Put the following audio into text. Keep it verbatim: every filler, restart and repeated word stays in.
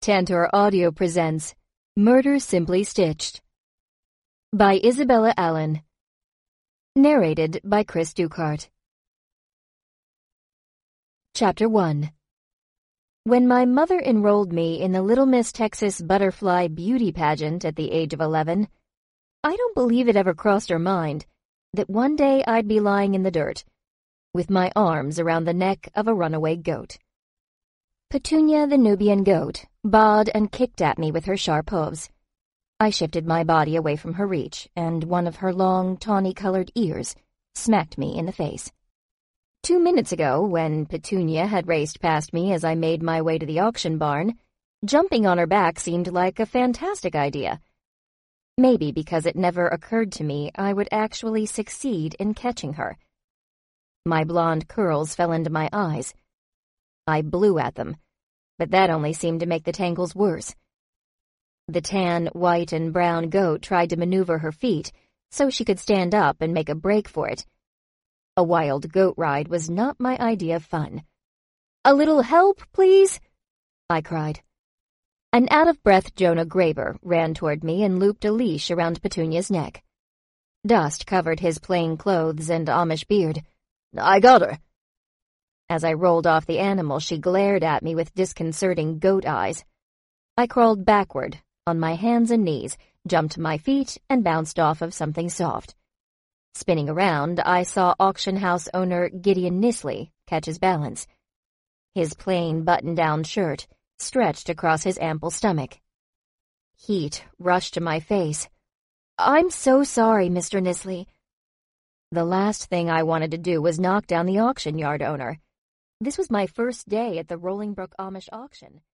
Tantor Audio presents Murder Simply Stitched by Isabella Allen. Narrated by Chris Ducart. Chapter one. When my mother enrolled me in the Little Miss Texas Butterfly Beauty Pageant at the age of eleven, I don't believe it ever crossed her mind that one day I'd be lying in the dirt, with my arms around the neck of a runaway goat. Petunia the Nubian goat bawed and kicked at me with her sharp hooves. I shifted my body away from her reach, and one of her long, tawny-colored ears smacked me in the face. Two minutes ago, when Petunia had raced past me as I made my way to the auction barn, jumping on her back seemed like a fantastic idea. Maybe because it never occurred to me I would actually succeed in catching her. My blonde curls fell into my eyes. I blew at them, but that only seemed to make the tangles worse. The tan, white, and brown goat tried to maneuver her feet so she could stand up and make a break for it. A wild goat ride was not my idea of fun. "A little help, please?" I cried. An out-of-breath Jonah Graber ran toward me and looped a leash around Petunia's neck. Dust covered his plain clothes and Amish beard. "I got her." As I rolled off the animal, she glared at me with disconcerting goat eyes. I crawled backward, on my hands and knees, jumped to my feet, and bounced off of something soft. Spinning around, I saw auction house owner Gideon Nisley catch his balance. His plain button-down shirt stretched across his ample stomach. Heat rushed to my face. "I'm so sorry, Mister Nisley." The last thing I wanted to do was knock down the auction yard owner. This was my first day at the Rolling Brook Amish auction.